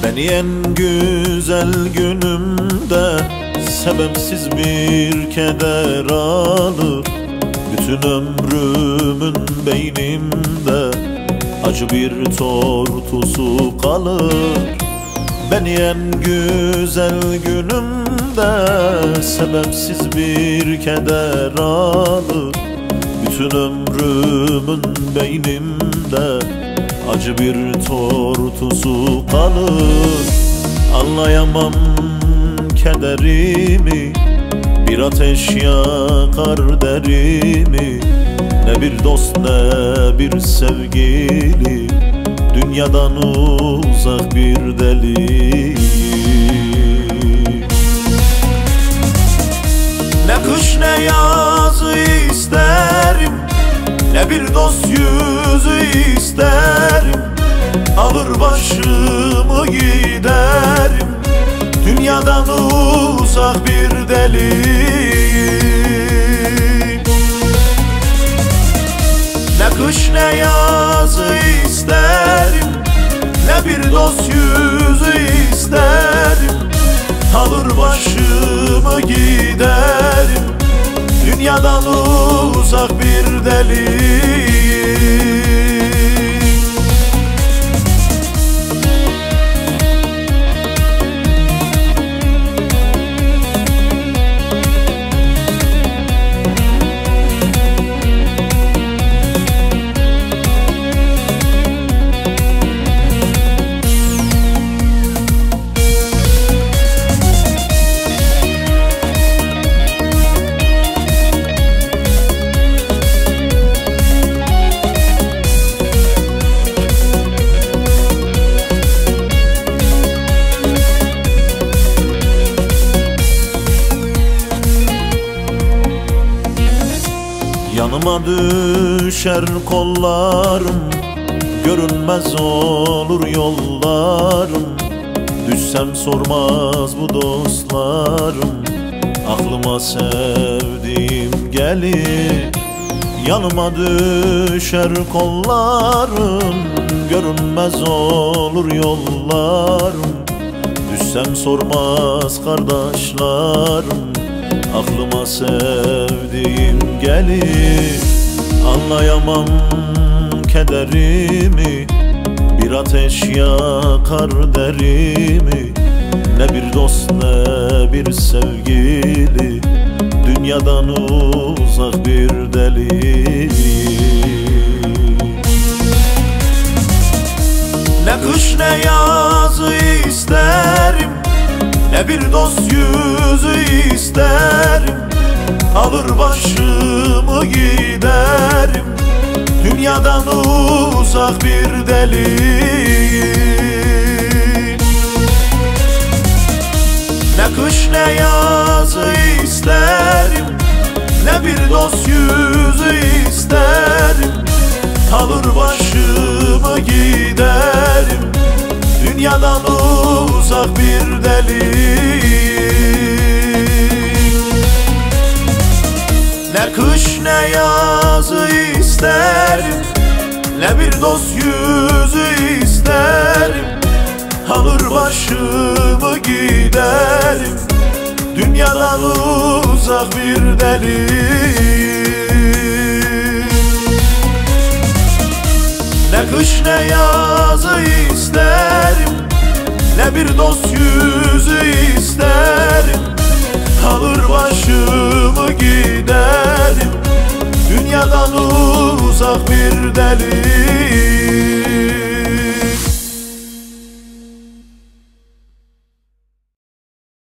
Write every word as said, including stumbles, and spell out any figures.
Beni en güzel günümde sebepsiz bir keder alır. Bütün ömrümün beynimde acı bir tortusu kalır. Beni en güzel günümde sebepsiz bir keder alır. Bütün ömrümün beynimde acı bir tortusu kalır. Anlayamam kederimi, bir ateş yakar derimi. Ne bir dost ne bir sevgili, dünyadan uzak bir deli. Ne kış ne yazı isterim, ne bir dost yüzü isterim. Alır başımı giderim, dünyadan uzak bir deli. Ne kış ne yazı isterim, ne bir dost yüzü isterim. Alır başımı giderim, dünyadan uzak bir deli. Yanıma düşer kollarım, görünmez olur yollarım. Düşsem sormaz bu dostlarım, aklıma sevdiğim gelir. Yanıma düşer kollarım, görünmez olur yollarım. Düşsem sormaz kardeşlerim, aklıma sevdiğim gelir. Anlayamam kederimi, bir ateş yakar derimi. Ne bir dost ne bir sevgili, dünyadan uzak bir deli. Ne kış ne yazı isterim, ne bir dost yüzü isterim. Alır başımı giderim, dünyadan uzak bir deli. Ne kış ne yazı isterim, ne bir dost yüzü isterim. Alır başımı giderim, dünyadan uzak bir deli. Ne kış ne yazı isterim, ne bir dost yüzü isterim. Alır başımı giderim, dünyadan uzak bir deli. Ne kış ne yazı isterim, ne bir dost yüzü isterim. Alır başımı giderim, dünyadan uzak bir deli.